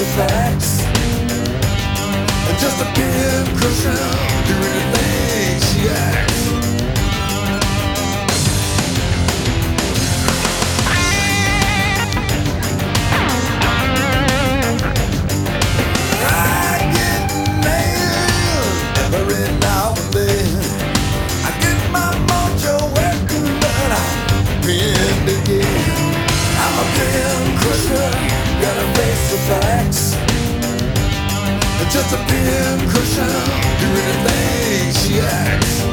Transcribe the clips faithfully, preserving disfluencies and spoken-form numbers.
to facts. And just a pin cushion, do anything she asks. I get nailed every now and then. I get my mojo working, but I'm pinned again. I'm a pin cushion, gotta face the facts. Just a pin cushion, do anything she asks.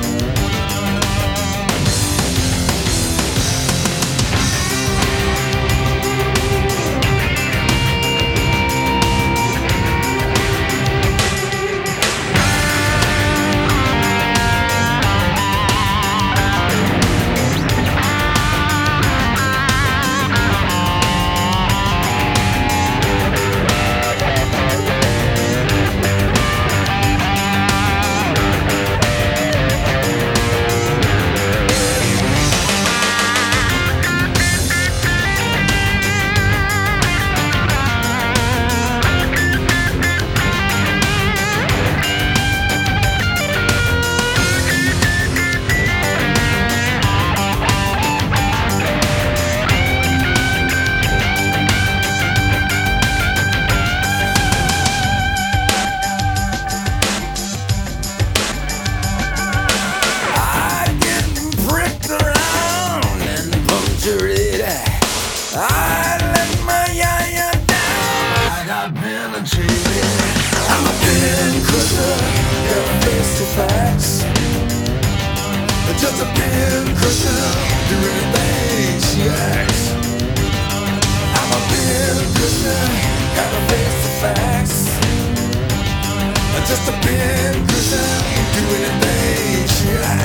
I let my yaya down. I got penetrated. I'm a pin cushion, gotta face the facts. Just a pin cushion, do anything she asks. I'm a pin cushion, gotta face the facts. Just a pin cushion, do anything she asks.